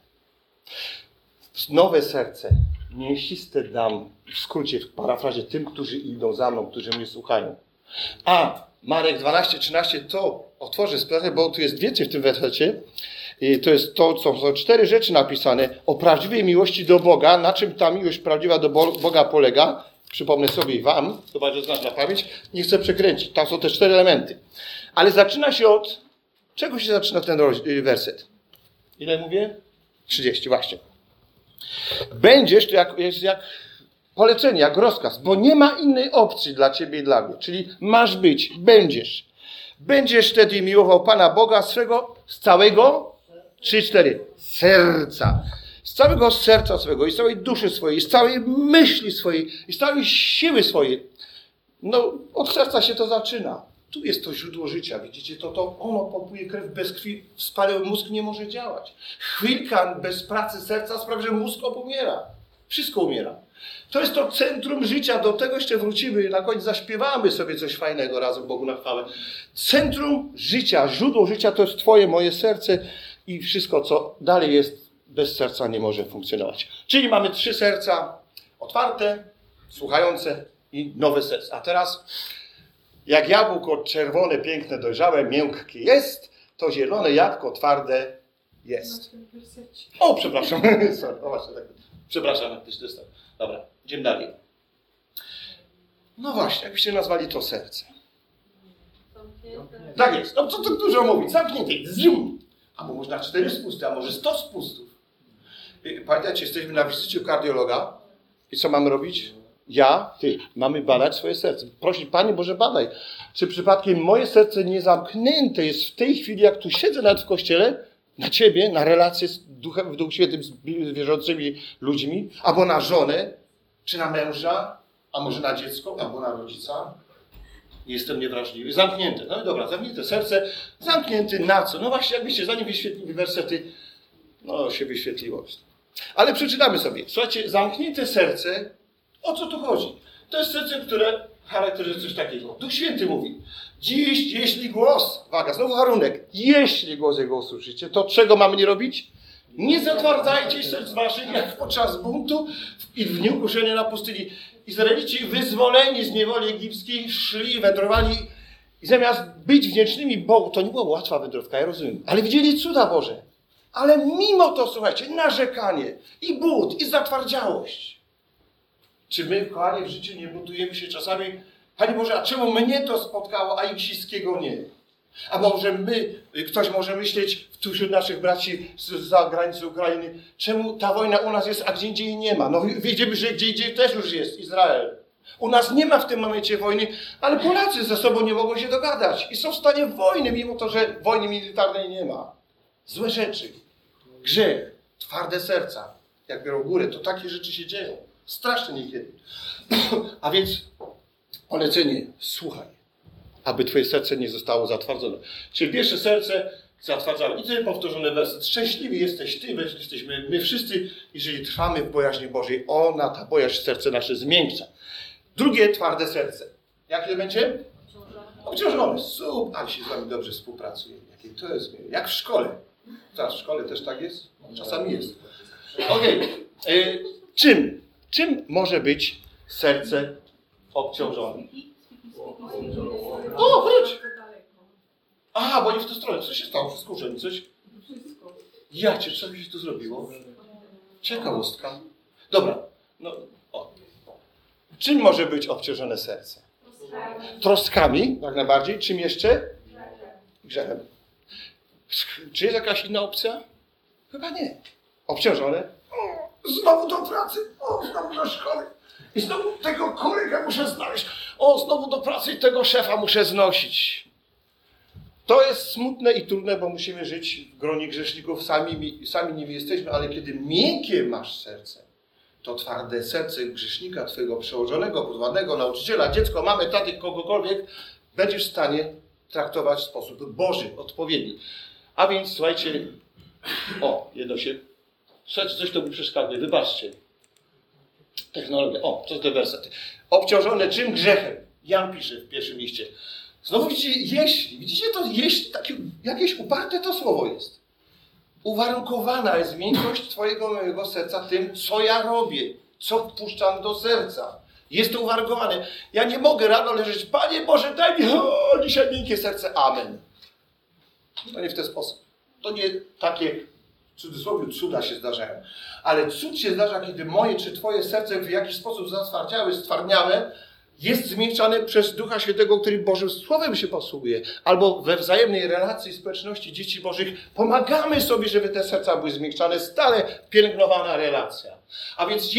Nowe serce mięsiste dam, w skrócie, w parafrazie, tym, którzy idą za mną, którzy mnie słuchają. A Marek 12:13 to otworzę sprawę, bo tu jest więcej w tym wersecie. To jest to, co są 4 rzeczy napisane o prawdziwej miłości do Boga, na czym ta miłość prawdziwa do Boga polega. Przypomnę sobie i wam, chyba że znasz na pamięć, nie chcę przekręcić. Tam są te 4 elementy. Ale zaczyna się od... Czego się zaczyna ten werset? Ile mówię? 30, właśnie. Będziesz, to jest jak polecenie, jak rozkaz, bo nie ma innej opcji dla ciebie i dla mnie. Czyli masz być, będziesz. Będziesz wtedy miłował Pana Boga swego z całego 3-4 serca. Z całego serca swego i z całej duszy swojej, i z całej myśli swojej, i z całej siły swojej. No, od serca się to zaczyna. Tu jest to źródło życia. Widzicie, to ono pompuje krew. Bez krwi wspaniały mózg nie może działać. Chwilka bez pracy serca sprawia, że mózg obumiera. Wszystko umiera. To jest to centrum życia. Do tego jeszcze wrócimy. Na koniec zaśpiewamy sobie coś fajnego razem Bogu na chwałę. Centrum życia, źródło życia to jest Twoje, moje serce i wszystko, co dalej jest, bez serca nie może funkcjonować. Czyli mamy 3 serca otwarte, słuchające i nowe serce. A teraz, jak jabłko czerwone, piękne, dojrzałe, miękkie jest, to zielone jabłko twarde jest. O, przepraszam. Sorry, o właśnie, tak. Przepraszam, też dostał. Dobra, idziemy dalej. No właśnie, jakbyście nazwali to serce. Tak jest. No co tu dużo mówić? Zamknięte. Zoom. Albo można 4 spusty, a może 100 spustów. Pamiętajcie, jesteśmy na wizycie u kardiologa. I co mamy robić? Ty. Mamy badać swoje serce. Prosić, Panie Boże, badaj. Czy przypadkiem moje serce nie zamknięte jest w tej chwili, jak tu siedzę nawet w kościele, na Ciebie, na relację z Duchem, w Duchu Świętym, z wierzącymi ludźmi, albo na żonę, czy na męża, a może na dziecko, albo na rodzica. Jestem niewrażliwy. Zamknięte. No i dobra, zamknięte serce. Zamknięte na co? No właśnie, jakbyście zanim wyświetlili wersety, no się wyświetliło. Ale przeczytamy sobie. Słuchajcie, zamknięte serce O co tu chodzi? To jest serce, które charakteryzuje coś takiego. Duch Święty mówi, dziś, jeśli głos, uwaga, znowu warunek, jeśli głos Jego usłyszycie, to czego mamy nie robić? Nie zatwardzajcie serc waszych, jak podczas buntu i w dniu kuszenia na pustyni. Izraelici wyzwoleni z niewoli egipskiej szli, wędrowali i zamiast być wdzięcznymi Bogu, to nie była łatwa wędrówka, ja rozumiem, ale widzieli cuda Boże. Ale mimo to, słuchajcie, narzekanie i bunt, i zatwardziałość. Czy my, kochani, w życiu nie buntujemy się czasami? Panie Boże, a czemu mnie to spotkało, a Iksińskiego nie? A może ktoś może myśleć wśród naszych braci za granicą Ukrainy, czemu ta wojna u nas jest, a gdzie indziej nie ma? No widzimy, że gdzie indziej też już jest Izrael. U nas nie ma w tym momencie wojny, ale Polacy ze sobą nie mogą się dogadać i są w stanie wojny, mimo to, że wojny militarnej nie ma. Złe rzeczy, grzech, twarde serca, jak biorą górę, to takie rzeczy się dzieją. Strasznie niekiedy. A więc polecenie, słuchaj, aby twoje serce nie zostało zatwardzone. Czyli pierwsze serce zatwardzamy. I tutaj powtórzony werset. Szczęśliwi jesteś ty, jesteśmy my wszyscy, jeżeli trwamy w bojaźni Bożej. Ona, ta bojaźń, serce nasze zmiękcza. Drugie, twarde serce. Jakie będzie? Obciążone. Ale się z wami dobrze współpracuje. Jakie to jest? Jak w szkole. Teraz w szkole też tak jest? Czasami jest. Okej. Czym może być serce obciążone? O, wróć! Aha, bo nie w tę stronę. Co się stało? Wszystko urzędzi coś? Jacie, co mi się tu zrobiło? Ciekawostka. Dobra. No, o. Czym może być obciążone serce? Troskami, jak najbardziej. Czym jeszcze? Grzechem. Czy jest jakaś inna opcja? Chyba nie. Obciążone? Znowu do pracy. Znowu do szkoły. I znowu tego kolegę muszę znaleźć. Znowu do pracy i tego szefa muszę znosić. To jest smutne i trudne, bo musimy żyć w gronie grzeszników. Sami nimi jesteśmy, ale kiedy miękkie masz serce, to twarde serce grzesznika, twojego przełożonego, podwładnego, nauczyciela, dziecko, mamy, taty, kogokolwiek, będziesz w stanie traktować w sposób Boży, odpowiedni. A więc, słuchajcie, jedno się... Słuchajcie, coś to mi przeszkadza, wybaczcie. Technologia. To te wersety. Obciążone czym? Grzechem. Jan pisze w pierwszym liście. Znowu widzicie to jeśli, takie jakieś uparte to słowo jest. Uwarunkowana jest miękkość twojego mojego serca tym, co ja robię, co wpuszczam do serca. Jest to uwarunkowane. Ja nie mogę rano leżeć, Panie Boże, daj mi dzisiaj miękkie serce. Amen. To nie w ten sposób. To nie takie, w cudzysłowie, cuda się zdarzają. Ale cud się zdarza, kiedy moje czy twoje serce w jakiś sposób zatwardziałe, stwardniałe, jest zmiękczane przez Ducha Świętego, który Bożym Słowem się posługuje. Albo we wzajemnej relacji społeczności dzieci Bożych pomagamy sobie, żeby te serca były zmiękczane. Stale pielęgnowana relacja. A więc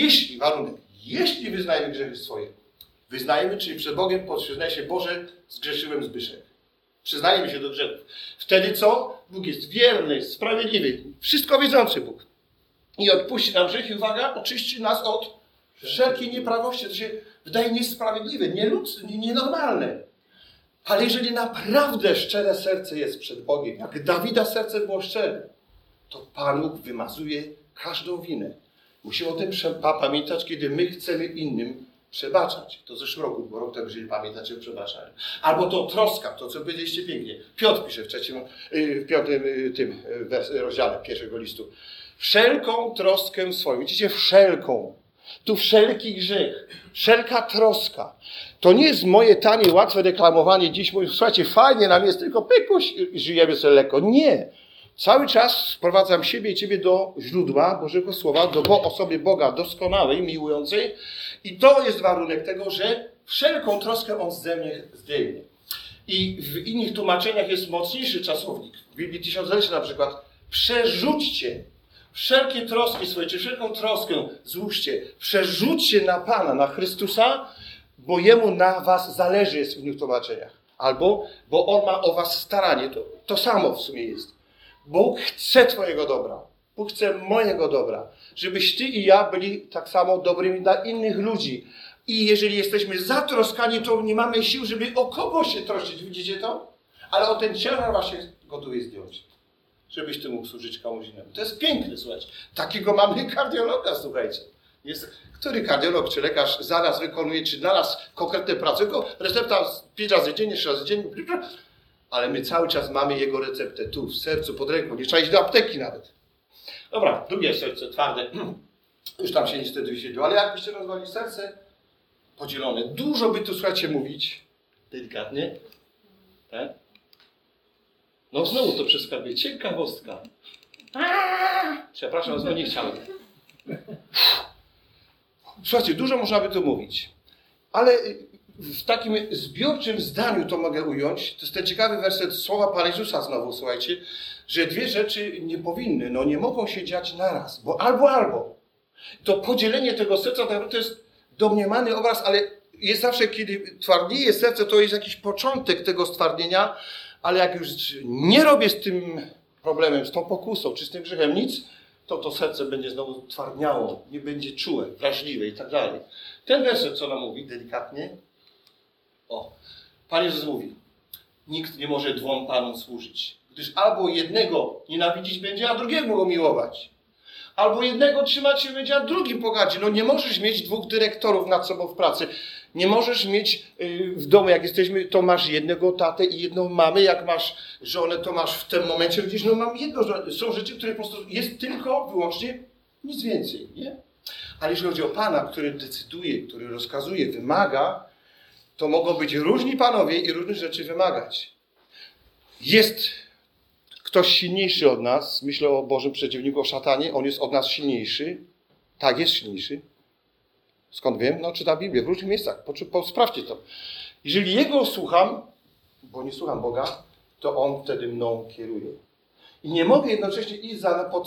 jeśli wyznajemy grzechy swoje, wyznajemy, czyli przed Bogiem przyznaje się, Boże, zgrzeszyłem Zbyszek. Przyznajemy się do grzechów. Wtedy co? Bóg jest wierny, sprawiedliwy, wszystko wiedzący Bóg. I odpuści nam grzechy, uwaga, oczyści nas od wszelkiej nieprawości. To się wydaje niesprawiedliwe, nieludzkie, nienormalne. Ale jeżeli naprawdę szczere serce jest przed Bogiem, jak Dawida serce było szczere, to Pan Bóg wymazuje każdą winę. Musimy o tym pamiętać, kiedy my chcemy innym przebaczać. To w zeszłym roku było rok, jeżeli pamiętacie, przebaczałem. Albo to troska, to co powiedzieliście pięknie. Piotr pisze w piątym rozdziale pierwszego listu. Wszelką troskę swoją. Widzicie, wszelką. Tu wszelki grzech, wszelka troska. To nie jest moje tanie, łatwe reklamowanie dziś. Słuchajcie, fajnie nam jest, tylko pykuś i żyjemy sobie lekko. Nie. Cały czas sprowadzam siebie i ciebie do źródła Bożego Słowa, do osoby Boga doskonałej, miłującej. I to jest warunek tego, że wszelką troskę On ze mnie zdejmie. I w innych tłumaczeniach jest mocniejszy czasownik. W Biblii Tysiąclecia na przykład. Przerzućcie wszelkie troski swoje, czy wszelką troskę złóżcie. Przerzućcie na Pana, na Chrystusa, bo Jemu na was zależy, jest w innych tłumaczeniach. Albo, bo On ma o was staranie. To samo w sumie jest. Bóg chce twojego dobra. Bóg chce mojego dobra. Żebyś ty i ja byli tak samo dobrymi dla innych ludzi. I jeżeli jesteśmy zatroskani, to nie mamy sił, żeby o kogoś się troszczyć. Widzicie to? Ale o ten ciężar właśnie gotowy zdjąć. Żebyś ty mógł służyć komuś innemu. To jest piękne, słuchajcie. Takiego mamy kardiologa, słuchajcie. Który kardiolog czy lekarz za nas wykonuje, czy dla nas konkretne prace, tylko recepta 5 razy dziennie, 3 razy dziennie, ale my cały czas mamy jego receptę tu, w sercu, pod ręką, nie trzeba iść do apteki nawet. Dobra, drugie serce, twarde, już tam się niestety wyświetliło, ale jakbyście rozwali serce podzielone, dużo by tu, słuchajcie, mówić, delikatnie, tak? No znowu to przeskakuje, ciekawostka. Przepraszam, znowu nie chciałem. Słuchajcie, dużo można by tu mówić, ale w takim zbiorczym zdaniu to mogę ująć. To jest ten ciekawy werset słowa Pana Jezusa znowu, słuchajcie, że dwie rzeczy nie powinny, nie mogą się dziać naraz, bo albo. To podzielenie tego serca to jest domniemany obraz, ale jest zawsze, kiedy twardnieje serce, to jest jakiś początek tego stwardnienia, ale jak już nie robię z tym problemem, z tą pokusą, czy z tym grzechem nic, to serce będzie znowu twardniało, nie będzie czułe, wrażliwe i tak dalej. Ten werset, co nam mówi delikatnie, Pan Jezus mówi, nikt nie może dwom Panom służyć, gdyż albo jednego nienawidzić będzie, a drugiego go miłować. Albo jednego trzymać się będzie, a drugim pogardzić. Nie możesz mieć 2 dyrektorów nad sobą w pracy. Nie możesz mieć w domu, jak jesteśmy, to masz jednego tatę i jedną mamę. Jak masz żonę, to masz w tym momencie gdzieś, mam jedną żonę. Są rzeczy, które po prostu jest tylko, wyłącznie, nic więcej, nie? Ale jeśli chodzi o Pana, który decyduje, który rozkazuje, wymaga, to mogą być różni panowie i różne rzeczy wymagać. Jest ktoś silniejszy od nas, myślę o Bożym przeciwniku, o szatanie, on jest od nas silniejszy. Tak, jest silniejszy. Skąd wiem? Czytam Biblię w różnych miejscach. Sprawdźcie to. Jeżeli Jego słucham, bo nie słucham Boga, to On wtedy mną kieruje. I nie mogę jednocześnie iść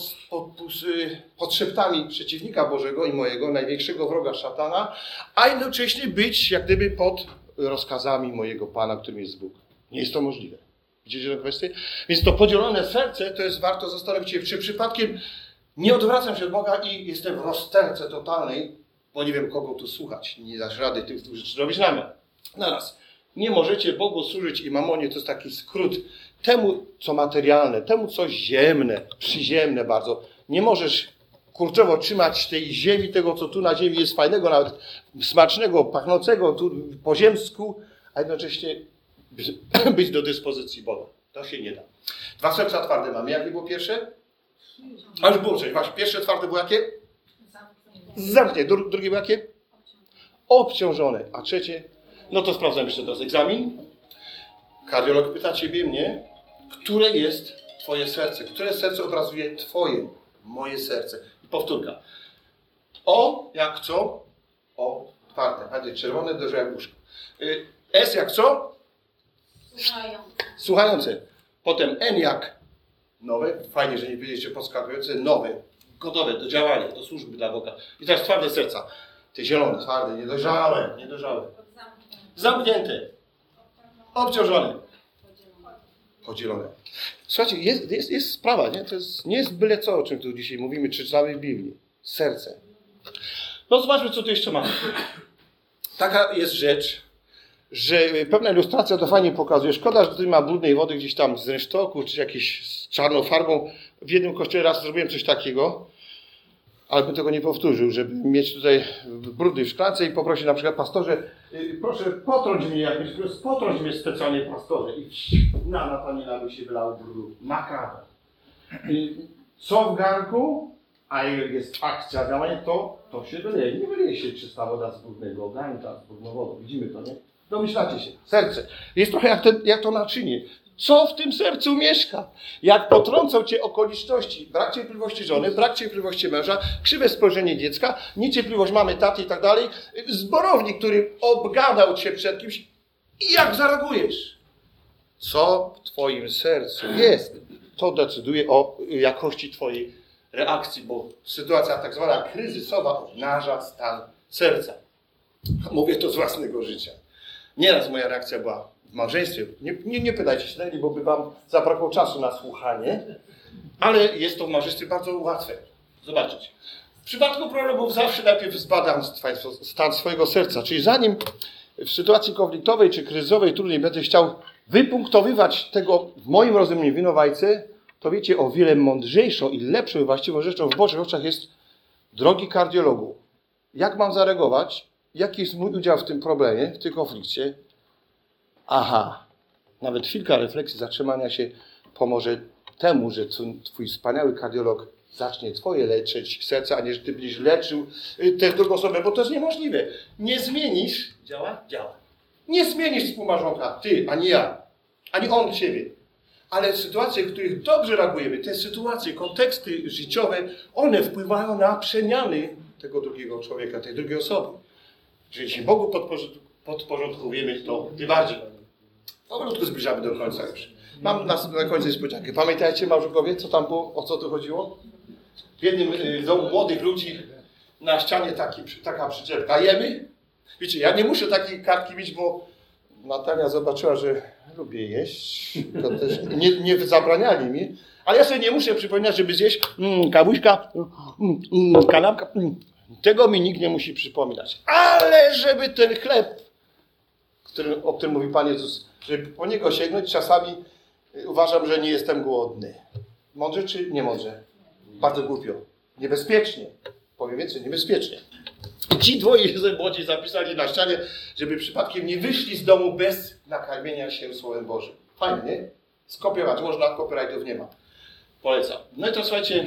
pod szeptami przeciwnika Bożego i mojego, największego wroga szatana, a jednocześnie być jak gdyby pod rozkazami mojego Pana, którym jest Bóg. Nie jest to możliwe. Widzicie tę kwestię? Więc to podzielone serce, to jest warto zastanowić się, czy przypadkiem nie odwracam się od Boga i jestem w rozterce totalnej, bo nie wiem, kogo tu słuchać. Nie dasz rady tych rzeczy robić naraz. Nie możecie Bogu służyć i mamonie, to jest taki skrót. Temu, co materialne, temu, co ziemne, przyziemne bardzo. Nie możesz kurczowo trzymać tej ziemi, tego, co tu na ziemi jest fajnego, nawet smacznego, pachnącego, tu po ziemsku, a jednocześnie być do dyspozycji Boga. To się nie da. 2 serca twarde mamy. Jakie było pierwsze? A już było coś. Właśnie pierwsze twarde było jakie? Zamknięte. Drugie było jakie? Obciążone. A trzecie? To sprawdzam jeszcze teraz egzamin. Kardiolog pyta ciebie, mnie, które jest twoje serce? Które serce obrazuje twoje, moje serce? I powtórka. O jak co? O twarde. Bardziej czerwone, duże jak łóżko. S jak co? Słuchające. Potem N jak nowe. Fajnie, że nie powiedzieliście podskakujące. Nowe. Gotowe do działania, do służby dla Boga. I teraz twarde serca. Te zielone, twarde, niedojrzałe. Zamknięte. Obciążone. Podzielone. Słuchajcie, jest sprawa, nie? To nie jest byle co, o czym tu dzisiaj mówimy, czy czytamy w Biblii. Serce. Zobaczmy, co tu jeszcze mamy. Taka jest rzecz, że pewna ilustracja to fajnie pokazuje. Szkoda, że tutaj ma brudnej wody gdzieś tam z rynsztoku, czy jakieś z czarną farbą. W jednym kościele raz zrobiłem coś takiego, ale bym tego nie powtórzył, żeby mieć tutaj brudy w szklance i poprosić na przykład pastorze, proszę potrąć mnie specjalnie pastorze. I na panina by się wylał brud. Makabra. Co w garnku? A jak jest akcja działania, to się wyleje. Nie wyleje się czysta woda z brudnego garnka, z brudną wodą. Widzimy to, nie? Domyślacie się. Serce. Jest trochę jak to naczynie. Co w tym sercu mieszka? Jak potrącą cię okoliczności, brak cierpliwości żony, brak cierpliwości męża, krzywe spojrzenie dziecka, niecierpliwość mamy, taty i tak dalej, zborownik, który obgadał cię przed kimś i jak zareagujesz? Co w twoim sercu jest? To decyduje o jakości twojej reakcji, bo sytuacja tak zwana kryzysowa obnaża stan serca. Mówię to z własnego życia. Nieraz moja reakcja była w małżeństwie. Nie pytajcie się, bo by wam zabrakło czasu na słuchanie, ale jest to w małżeństwie bardzo łatwe zobaczyć. W przypadku problemów zawsze najpierw zbadam stan swojego serca, czyli zanim w sytuacji konfliktowej czy kryzysowej trudnej będę chciał wypunktowywać tego w moim rozumieniu winowajcę, to wiecie, o wiele mądrzejszą i lepszą właściwą rzeczą w Bożych oczach jest, drogi kardiologu, Jak mam zareagować? Jaki jest mój udział w tym problemie, w tym konflikcie? Aha, nawet chwilka refleksji, zatrzymania się pomoże temu, że twój wspaniały kardiolog zacznie twoje leczyć serce, a nie, że ty będziesz leczył tę drugą osobę, bo to jest niemożliwe. Nie zmienisz, działa? Działa. Nie zmienisz współmałżonka, ty, ani ja, ani on ciebie. Ale sytuacje, w których dobrze reagujemy, te sytuacje, konteksty życiowe, one wpływają na przemiany tego drugiego człowieka, tej drugiej osoby. Jeżeli się Bogu podporządkujemy, to tym bardziej. Powolutku zbliżamy do końca już. Mam na końcu niespodziankę. Pamiętajcie, małżonkowie, co tam było, o co tu chodziło? W jednym domu młodych ludzi na ścianie taka przyczepka. Jemy? Wiecie, ja nie muszę takiej kartki mieć, bo Natalia zobaczyła, że lubię jeść. To też nie zabraniali mi. Ale ja sobie nie muszę przypominać, żeby zjeść kawuśka, kanapka. Tego mi nikt nie musi przypominać. Ale żeby ten chleb, o którym mówi Pan Jezus, żeby po niego sięgnąć, czasami uważam, że nie jestem głodny. Mądrze czy nie mądrze? Bardzo głupio. Niebezpiecznie. Powiem więcej, niebezpiecznie. Ci dwoje się młodzi zapisali na ścianie, żeby przypadkiem nie wyszli z domu bez nakarmienia się Słowem Bożym. Fajnie, nie? Skopiować można, copyrightów nie ma. Polecam. No i to słuchajcie,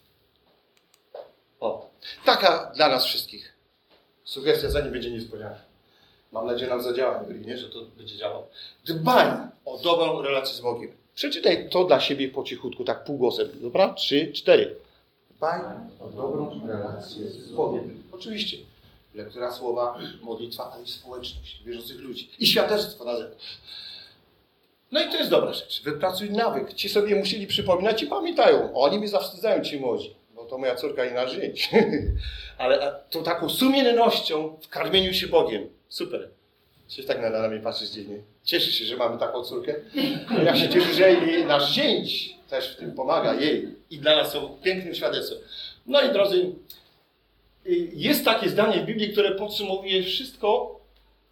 taka dla nas wszystkich sugestia, zanim będzie niespodzianka. Mam nadzieję, nam zadziała, nie? Że to będzie działało. Dbaj o dobrą relację z Bogiem. Przeczytaj to dla siebie po cichutku, tak półgłosem. Dobra? 3, 4. Dbaj o dobrą relację z Bogiem. Oczywiście. Lektura słowa, modlitwa, ale i społeczność wierzących ludzi. I świadectwo na zewnątrz. No i to jest dobra rzecz. Wypracuj nawyk. Ci sobie musieli przypominać i pamiętają. Oni mnie zawstydzają, ci młodzi. Bo to moja córka i nasz zięć. Ale to taką sumiennością w karmieniu się Bogiem. Super. Coś tak na mnie patrzysz dziwnie. Cieszę się, że mamy taką córkę. Ja się cieszę, że jej nasz zięć też w tym pomaga jej. I dla nas są pięknym świadectwem. No i drodzy, jest takie zdanie w Biblii, które podsumowuje wszystko.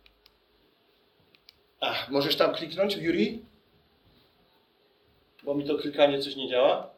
Możesz tam kliknąć, Juri? Bo mi to klikanie coś nie działa.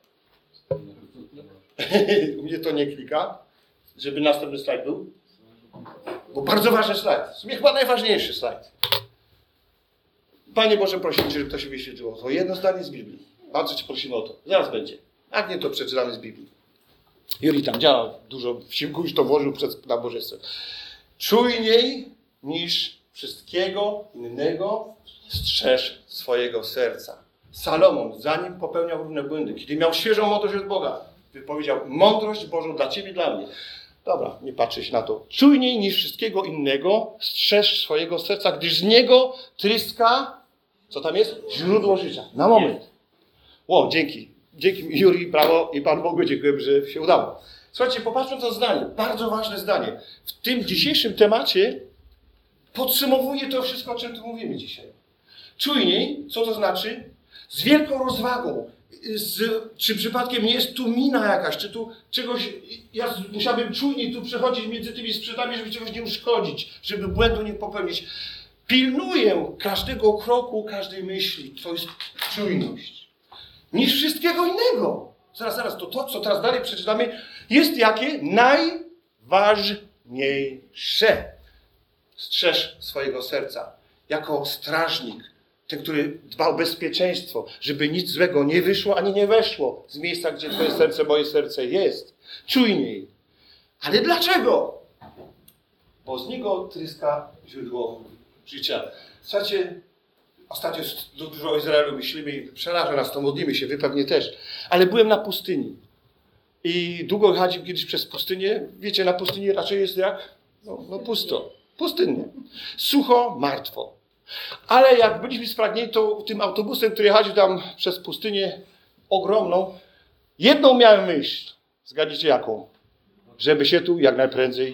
U mnie to nie klika. Żeby następny slajd był. Bo bardzo ważny slajd. W sumie chyba najważniejszy slajd. Panie Boże, prosimy Cię, żeby to się wyświetliło. To jedno zdanie z Biblii. Bardzo Cię prosimy o to. Zaraz będzie. Jak nie, to przeczytamy z Biblii. Juri tam działa dużo wsiłku, już to włożył przed nabożeństwem. Czujniej niż wszystkiego innego strzeż swojego serca. Salomon, zanim popełniał różne błędy, kiedy miał świeżą mądrość od Boga, wypowiedział mądrość Bożą dla Ciebie i dla mnie. Dobra, nie patrzeć na to. Czujniej niż wszystkiego innego strzeż swojego serca, gdyż z niego tryska, co tam jest? Źródło życia. Na moment. Dzięki. Dzięki Juri, brawo i Panu Bogu dziękuję, że się udało. Słuchajcie, popatrzmy na to zdanie. Bardzo ważne zdanie. W tym dzisiejszym temacie podsumowuje to wszystko, o czym tu mówimy dzisiaj. Czujniej, co to znaczy? Z wielką rozwagą. Czy przypadkiem nie jest tu mina jakaś, czy tu czegoś, ja musiałbym czujniej tu przechodzić między tymi sprzętami, żeby czegoś nie uszkodzić, żeby błędu nie popełnić. Pilnuję każdego kroku, każdej myśli. To jest czujność. Niż wszystkiego innego. Zaraz, to, co teraz dalej przeczytamy, jest jakie? Najważniejsze. Strzeż swojego serca. Jako strażnik. Ten, który dba o bezpieczeństwo, żeby nic złego nie wyszło, ani nie weszło z miejsca, gdzie Twoje serce, moje serce jest. Czujniej. Ale dlaczego? Bo z niego tryska źródło życia. Słuchajcie, ostatnio dużo o Izraelu myślimy i przeraża nas to, modlimy się, wy pewnie też. Ale byłem na pustyni. I długo chodziłem kiedyś przez pustynię. Wiecie, na pustyni raczej jest jak? No pusto. Pustynnie. Sucho, martwo. Ale jak byliśmy spragnieni, to tym autobusem, który jechał tam przez pustynię ogromną, jedną miałem myśl. Zgadnijcie jaką? Żeby się tu jak najprędzej...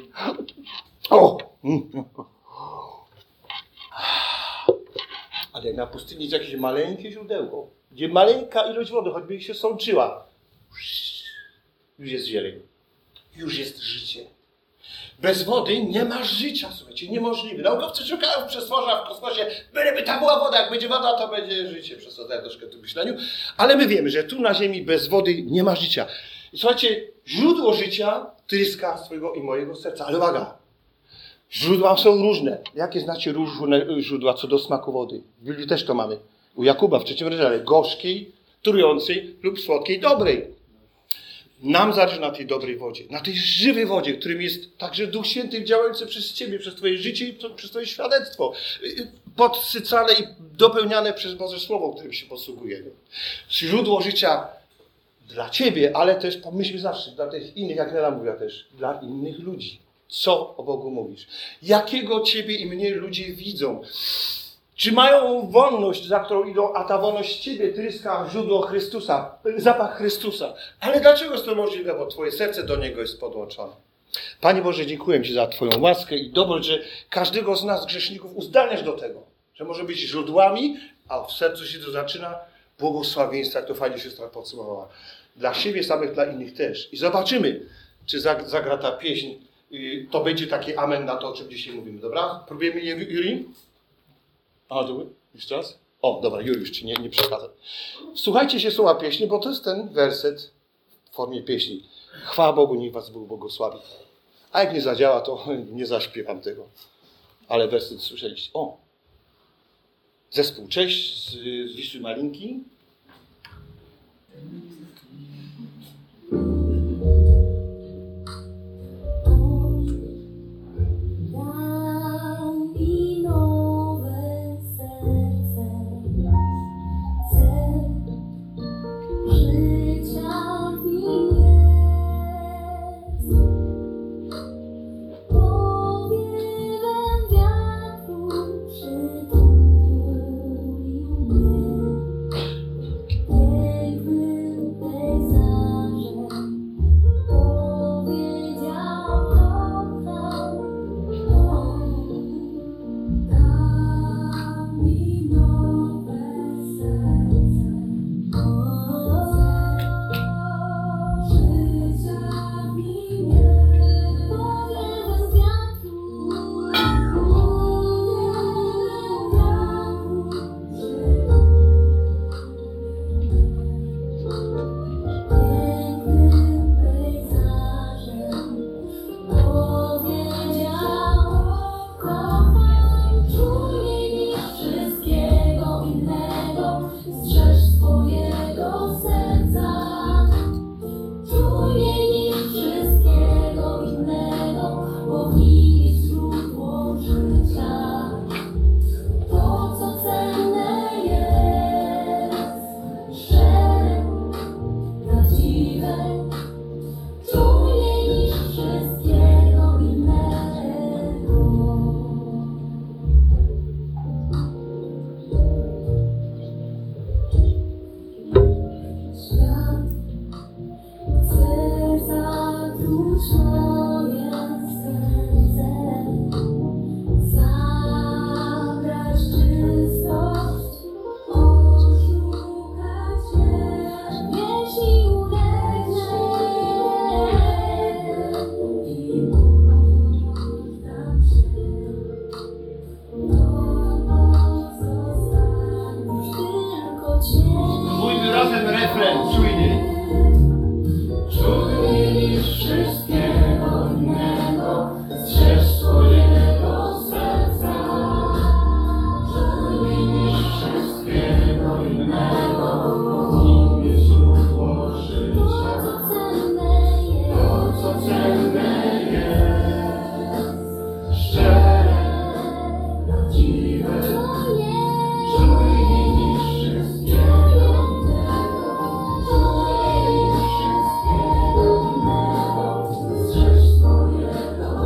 Ale jak na pustyni jest jakieś maleńkie źródełko, gdzie maleńka ilość wody, choćby się sączyła, już jest zieleń. Już jest życie. Bez wody nie masz życia, słuchajcie, niemożliwe. Naukowcy szukają w przestworach, w kosmosie, byleby tam była woda, jak będzie woda, to będzie życie. Przesadzają troszkę w tym myśleniu. Ale my wiemy, że tu na Ziemi bez wody nie ma życia. Słuchajcie, źródło życia tryska swojego i mojego serca. Ale uwaga, źródła są różne. Jakie znacie różne źródła co do smaku wody? W Biblii też to mamy. U Jakuba w 3 rozdziale. Gorzkiej, trującej lub słodkiej, dobrej. Nam zależy na tej dobrej wodzie, na tej żywej wodzie, którym jest także Duch Święty działający przez Ciebie, przez Twoje życie i przez Twoje świadectwo. Podsycane i dopełniane przez Boże Słowo, którym się posługujemy. Źródło życia dla Ciebie, ale też pomyślmy zawsze dla tych innych, jak Nela mówiła też, dla innych ludzi. Co o Bogu mówisz? Jakiego Ciebie i mnie ludzie widzą? Czy mają wolność, za którą idą, a ta wolność Ciebie tryska źródło Chrystusa, zapach Chrystusa. Ale dlaczego jest to możliwe? Bo Twoje serce do Niego jest podłączone. Panie Boże, dziękuję Ci za Twoją łaskę i dobroć, że każdego z nas, grzeszników, uzdalniasz do tego, że może być źródłami, a w sercu się to zaczyna błogosławieństwa, jak to fajnie siostra podsumowała. Dla siebie samych, dla innych też. I zobaczymy, czy zagra ta pieśń. To będzie taki amen na to, o czym dzisiaj mówimy. Dobra? Próbujemy, Juri? Jeszcze raz? O, dobra, Juliusz ci nie przeszkadza. Słuchajcie się słowa pieśni, bo to jest ten werset w formie pieśni. Chwała Bogu, niech was Bóg błogosławi. A jak nie zadziała, to nie zaśpiewam tego. Ale werset słyszeliście. O! Zespół Cześć z Wisły Malinki.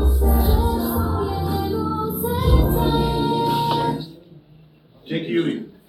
Dzięki, Juri.